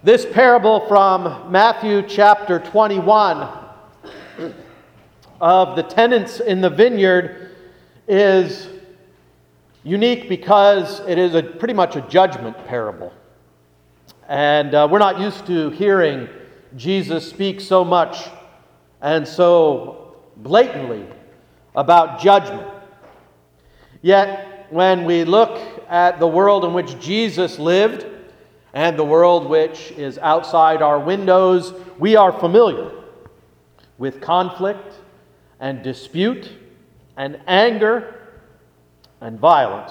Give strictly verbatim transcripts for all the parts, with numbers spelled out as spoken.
This parable from Matthew chapter twenty-one of the tenants in the vineyard is unique because it is a pretty much a judgment parable. And uh, we're not used to hearing Jesus speak so much and so blatantly about judgment. Yet, when we look at the world in which Jesus lived and the world which is outside our windows, we are familiar with conflict and dispute and anger and violence.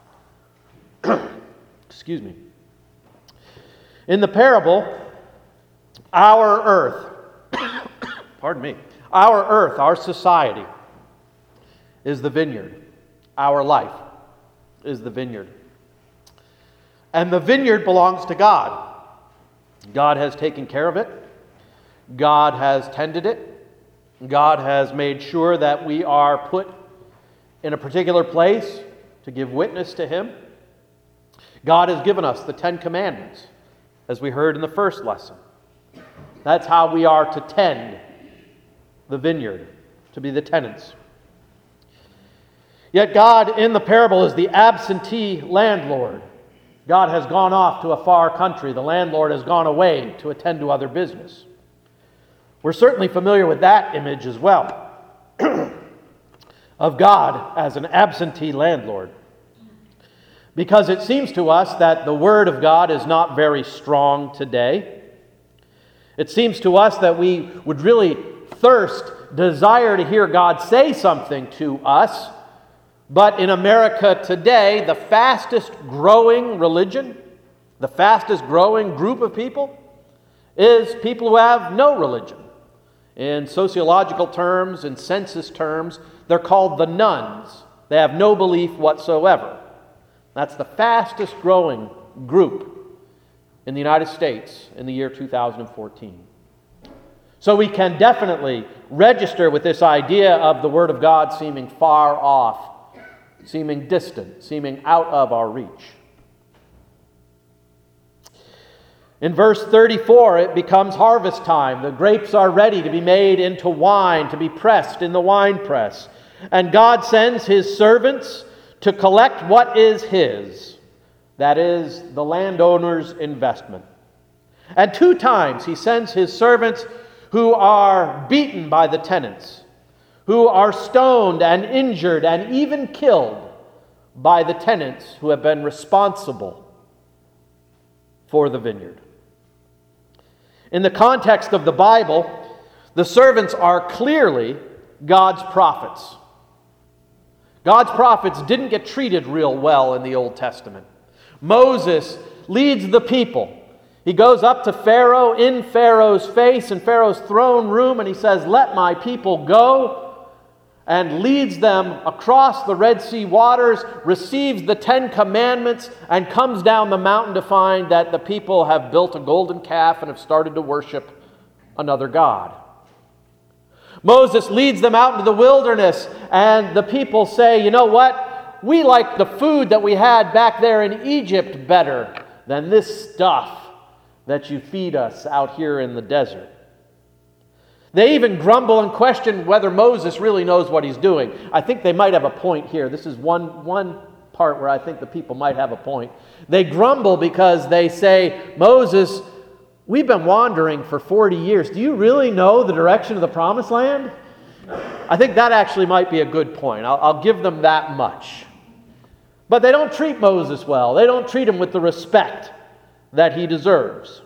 Excuse me. In the parable, our earth, pardon me, our earth, our society is the vineyard. Our life is the vineyard. And the vineyard belongs to God. God has taken care of it. God has tended it. God has made sure that we are put in a particular place to give witness to Him. God has given us the Ten Commandments, as we heard in the first lesson. That's how we are to tend the vineyard, to be the tenants. Yet God in the parable is the absentee landlord. God has gone off to a far country. The landlord has gone away to attend to other business. We're certainly familiar with that image as well, of God as an absentee landlord. Because it seems to us that the Word of God is not very strong today. It seems to us that we would really thirst, desire to hear God say something to us. But in America today, the fastest growing religion, the fastest growing group of people, is people who have no religion. In sociological terms, in census terms, they're called the nones. They have no belief whatsoever. That's the fastest growing group in the United States in the year two thousand fourteen. So we can definitely register with this idea of the Word of God seeming far off, seeming distant, seeming out of our reach. In verse thirty-four, it becomes harvest time. The grapes are ready to be made into wine, to be pressed in the winepress. And God sends His servants to collect what is His, that is, the landowner's investment. And two times He sends His servants who are beaten by the tenants, who are stoned and injured and even killed by the tenants who have been responsible for the vineyard. In the context of the Bible, the servants are clearly God's prophets. God's prophets didn't get treated real well in the Old Testament. Moses leads the people. He goes up to Pharaoh in Pharaoh's face, in Pharaoh's throne room, and he says, "Let my people go," and leads them across the Red Sea waters, receives the Ten Commandments, and comes down the mountain to find that the people have built a golden calf and have started to worship another god. Moses leads them out into the wilderness, and the people say, "You know what? We like the food that we had back there in Egypt better than this stuff that you feed us out here in the desert." They even grumble and question whether Moses really knows what he's doing. I think they might have a point here. This is one, one part where I think the people might have a point. They grumble because they say, "Moses, we've been wandering for forty years. Do you really know the direction of the promised land?" I think that actually might be a good point. I'll, I'll give them that much. But they don't treat Moses well. They don't treat him with the respect that he deserves.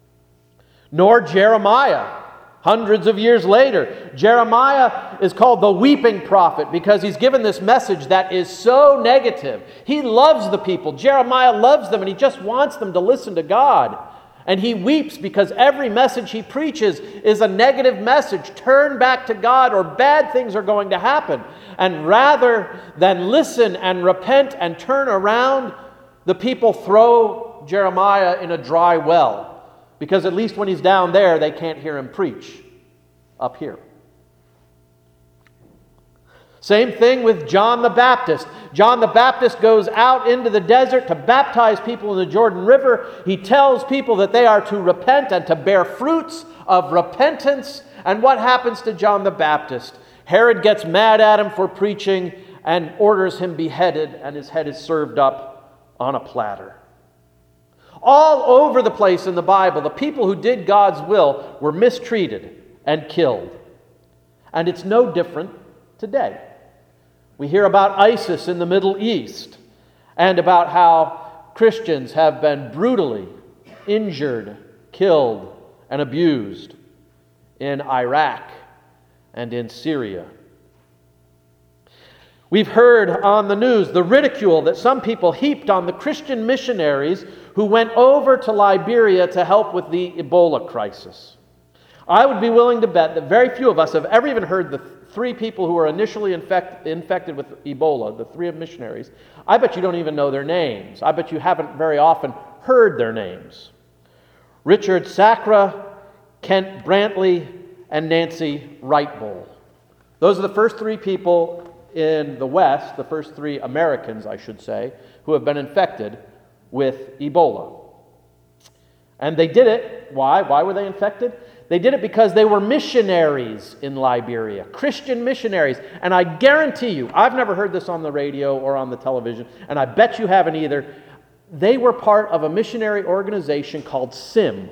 Nor Jeremiah. Hundreds of years later, Jeremiah is called the weeping prophet because he's given this message that is so negative. He loves the people. Jeremiah loves them, and he just wants them to listen to God. And he weeps because every message he preaches is a negative message. Turn back to God or bad things are going to happen. And rather than listen and repent and turn around, the people throw Jeremiah in a dry well. Because at least when he's down there, they can't hear him preach up here. Same thing with John the Baptist. John the Baptist goes out into the desert to baptize people in the Jordan River. He tells people that they are to repent and to bear fruits of repentance. And what happens to John the Baptist? Herod gets mad at him for preaching and orders him beheaded, and his head is served up on a platter. All over the place in the Bible, the people who did God's will were mistreated and killed. And it's no different today. We hear about ISIS in the Middle East and about how Christians have been brutally injured, killed, and abused in Iraq and in Syria. We've heard on the news the ridicule that some people heaped on the Christian missionaries who went over to Liberia to help with the Ebola crisis. I would be willing to bet that very few of us have ever even heard the three people who were initially infect, infected with Ebola, the three missionaries. I bet you don't even know their names. I bet you haven't very often heard their names. Richard Sacra, Kent Brantley, and Nancy Wright-Bowl. Those are the first three people in the West, the first three Americans, I should say, who have been infected with Ebola. And they did it. Why? Why were they infected? They did it because they were missionaries in Liberia, Christian missionaries. And I guarantee you, I've never heard this on the radio or on the television, and I bet you haven't either. They were part of a missionary organization called S I M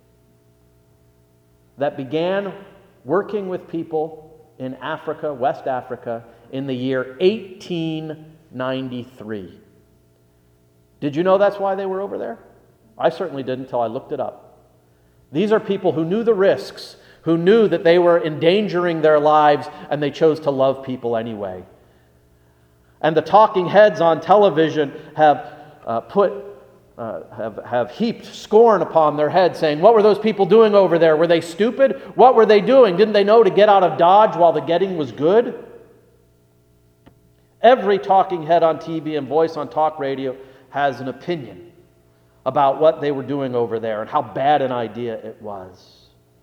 that began working with people in Africa, West Africa, in the year eighteen ninety-three. Did you know that's why they were over there? I certainly didn't until I looked it up. These are people who knew the risks, who knew that they were endangering their lives, and they chose to love people anyway. And the talking heads on television have uh, put, uh, have, have heaped scorn upon their heads, saying, what were those people doing over there? Were they stupid? What were they doing? Didn't they know to get out of Dodge while the getting was good? Every talking head on T V and voice on talk radio has an opinion about what they were doing over there and how bad an idea it was.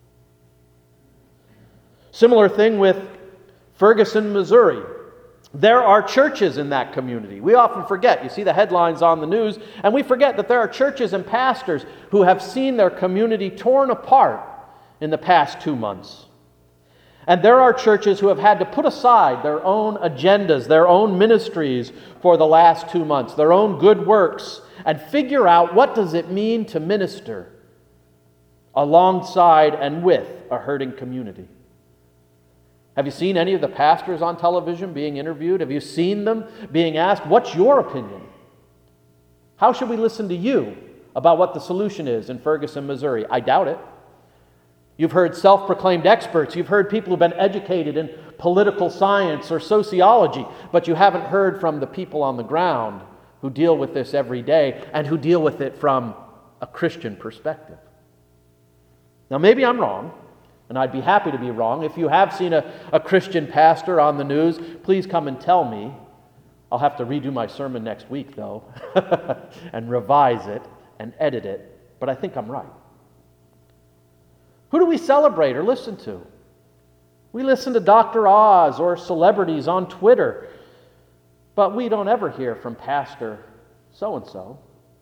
Similar thing with Ferguson, Missouri. There are churches in that community. We often forget. You see the headlines on the news, and we forget that there are churches and pastors who have seen their community torn apart in the past two months. And there are churches who have had to put aside their own agendas, their own ministries for the last two months, their own good works, and figure out what does it mean to minister alongside and with a hurting community. Have you seen any of the pastors on television being interviewed? Have you seen them being asked, what's your opinion? How should we listen to you about what the solution is in Ferguson, Missouri? I doubt it. You've heard self-proclaimed experts. You've heard people who've been educated in political science or sociology, but you haven't heard from the people on the ground who deal with this every day and who deal with it from a Christian perspective. Now, maybe I'm wrong, and I'd be happy to be wrong. If you have seen a, a Christian pastor on the news, please come and tell me. I'll have to redo my sermon next week, though, and revise it and edit it, but I think I'm right. Who do we celebrate or listen to? We listen to Doctor Oz or celebrities on Twitter, but we don't ever hear from Pastor so-and-so.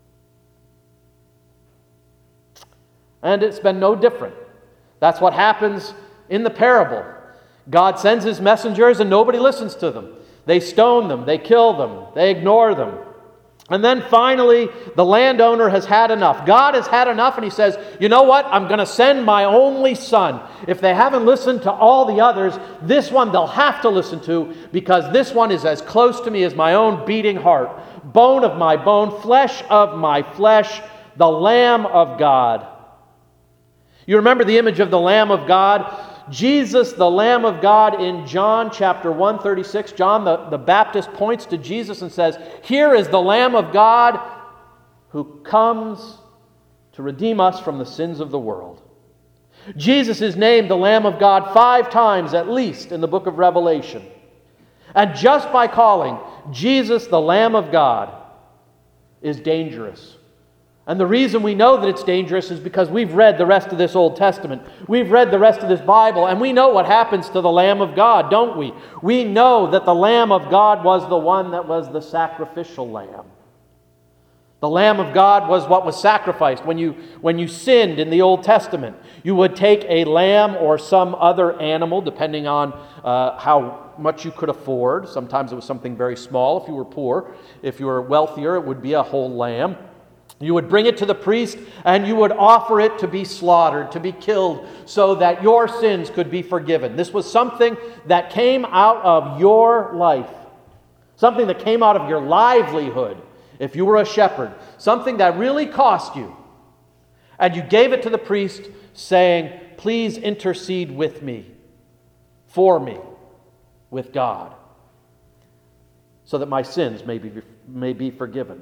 And it's been no different. That's what happens in the parable. God sends his messengers and nobody listens to them. They stone them, they kill them, they ignore them. And then finally, the landowner has had enough. God has had enough, and he says, you know what? I'm going to send my only son. If they haven't listened to all the others, this one they'll have to listen to, because this one is as close to me as my own beating heart. Bone of my bone, flesh of my flesh, the Lamb of God. You remember the image of the Lamb of God? Jesus, the Lamb of God, in John chapter one thirty-six, John the, the Baptist points to Jesus and says, here is the Lamb of God who comes to redeem us from the sins of the world. Jesus is named the Lamb of God five times at least in the book of Revelation. And just by calling Jesus the Lamb of God is dangerous And the reason we know that it's dangerous is because we've read the rest of this Old Testament. We've read the rest of this Bible, and we know what happens to the Lamb of God, don't we? We know that the Lamb of God was the one that was the sacrificial lamb. The Lamb of God was what was sacrificed. When you, when you sinned in the Old Testament, you would take a lamb or some other animal, depending on uh, how much you could afford. Sometimes it was something very small if you were poor. If you were wealthier, it would be a whole lamb. You would bring it to the priest, and you would offer it to be slaughtered, to be killed, so that your sins could be forgiven. This was something that came out of your life, something that came out of your livelihood, if you were a shepherd, something that really cost you. And you gave it to the priest, saying, "Please intercede with me, for me, with God, so that my sins may be, may be forgiven."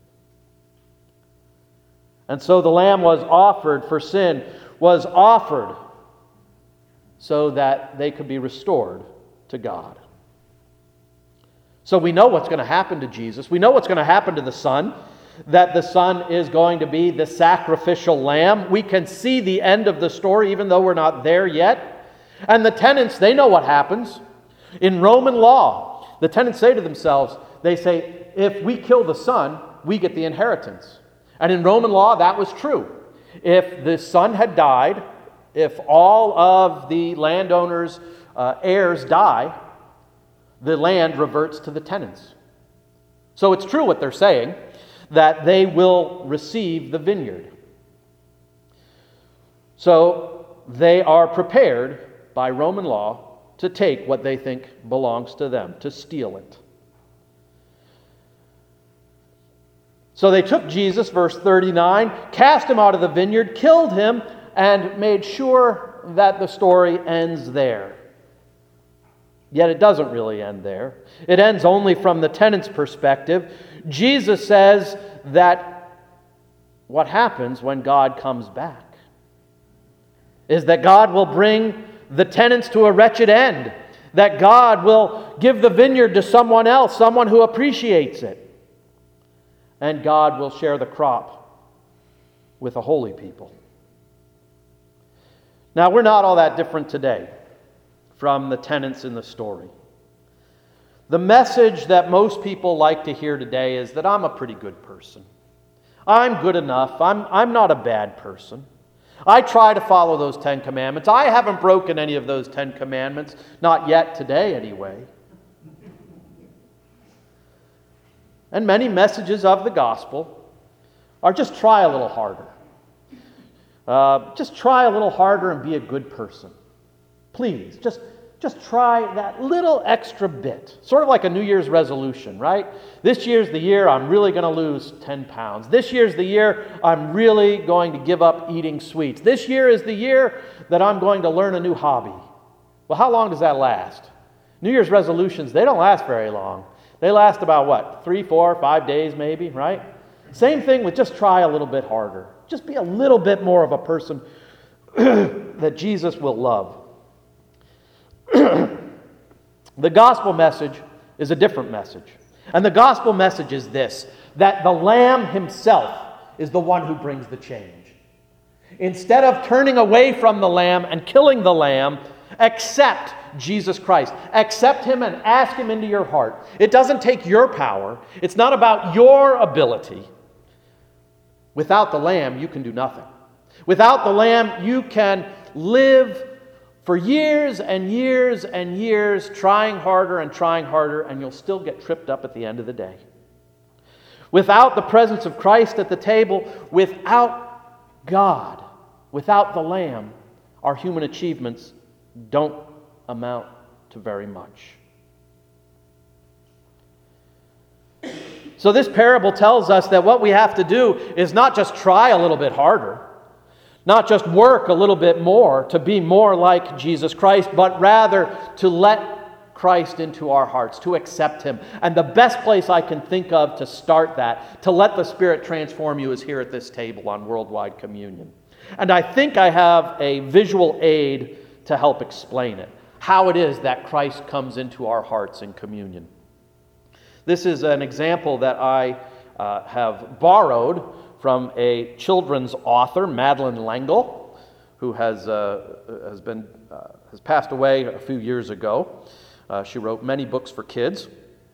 And so the lamb was offered for sin, was offered so that they could be restored to God. So we know what's going to happen to Jesus. We know what's going to happen to the Son, that the Son is going to be the sacrificial lamb. We can see the end of the story even though we're not there yet. And the tenants, they know what happens. In Roman law, the tenants say to themselves, they say, if we kill the Son, we get the inheritance. And in Roman law, that was true. If the son had died, if all of the landowner's uh, heirs die, the land reverts to the tenants. So it's true what they're saying, that they will receive the vineyard. So they are prepared by Roman law to take what they think belongs to them, to steal it. So they took Jesus, verse thirty-nine, cast him out of the vineyard, killed him, and made sure that the story ends there. Yet it doesn't really end there. It ends only from the tenant's perspective. Jesus says that what happens when God comes back is that God will bring the tenants to a wretched end, that God will give the vineyard to someone else, someone who appreciates it. And God will share the crop with a holy people. Now, we're not all that different today from the tenants in the story. The message that most people like to hear today is that I'm a pretty good person. I'm good enough. I'm, I'm not a bad person. I try to follow those Ten Commandments. I haven't broken any of those Ten Commandments, not yet today anyway. And many messages of the gospel are just try a little harder. Uh, just try a little harder and be a good person. Please, just, just try that little extra bit. Sort of like a New Year's resolution, right? This year's the year I'm really going to lose ten pounds. This year's the year I'm really going to give up eating sweets. This year is the year that I'm going to learn a new hobby. Well, how long does that last? New Year's resolutions, they don't last very long. They last about what? Three, four, five days maybe, right? Same thing with just try a little bit harder. Just be a little bit more of a person that Jesus will love. The gospel message is a different message. And the gospel message is this, that the Lamb himself is the one who brings the change. Instead of turning away from the Lamb and killing the Lamb, accept Jesus Christ. Accept him and ask him into your heart. It doesn't take your power. It's not about your ability. Without the Lamb, you can do nothing. Without the Lamb, you can live for years and years and years trying harder and trying harder, and you'll still get tripped up at the end of the day. Without the presence of Christ at the table, without God, without the Lamb, our human achievements don't amount to very much. So this parable tells us that what we have to do is not just try a little bit harder, not just work a little bit more to be more like Jesus Christ, but rather to let Christ into our hearts, to accept him. And the best place I can think of to start that, to let the Spirit transform you, is here at this table on Worldwide Communion. And I think I have a visual aid to help explain it, how it is that Christ comes into our hearts in communion. This is an example that I uh, have borrowed from a children's author, Madeleine L'Engle, who has, uh, has, been, uh, has passed away a few years ago. Uh, she wrote many books for kids.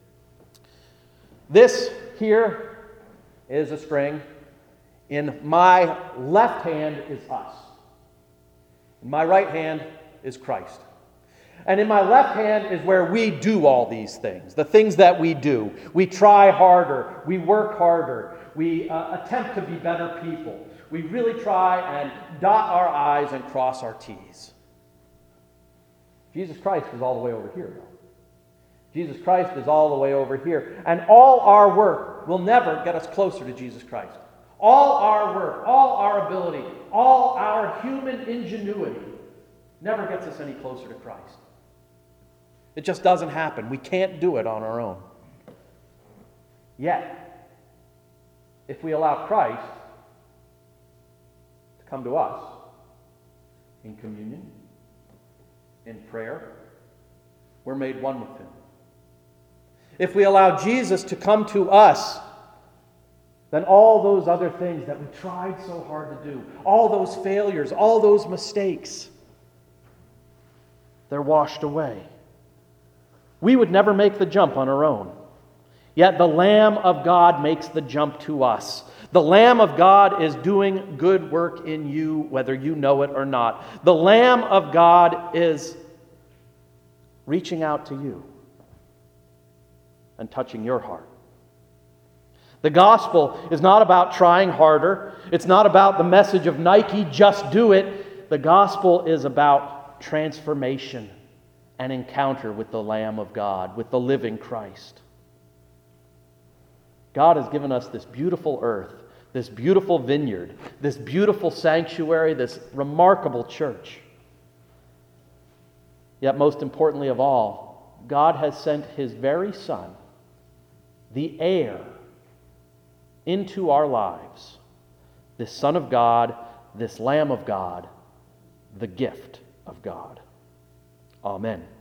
This here is a string. In my left hand is us. In my right hand is Christ. And in my left hand is where we do all these things, the things that we do. We try harder. We work harder. We uh, attempt to be better people. We really try and dot our I's and cross our T's. Jesus Christ is all the way over here, though. Jesus Christ is all the way over here. And all our work will never get us closer to Jesus Christ. All our work, all our ability, all our human ingenuity never gets us any closer to Christ. It just doesn't happen. We can't do it on our own. Yet, if we allow Christ to come to us in communion, in prayer, we're made one with Him. If we allow Jesus to come to us, then all those other things that we tried so hard to do, all those failures, all those mistakes, they're washed away. We would never make the jump on our own. Yet the Lamb of God makes the jump to us. The Lamb of God is doing good work in you, whether you know it or not. The Lamb of God is reaching out to you and touching your heart. The gospel is not about trying harder. It's not about the message of Nike, just do it. The gospel is about transformation and encounter with the Lamb of God, with the living Christ. God has given us this beautiful earth, this beautiful vineyard, this beautiful sanctuary, this remarkable church. Yet most importantly of all, God has sent His very Son, the heir, into our lives. This Son of God, this Lamb of God, the gift of God. Amen.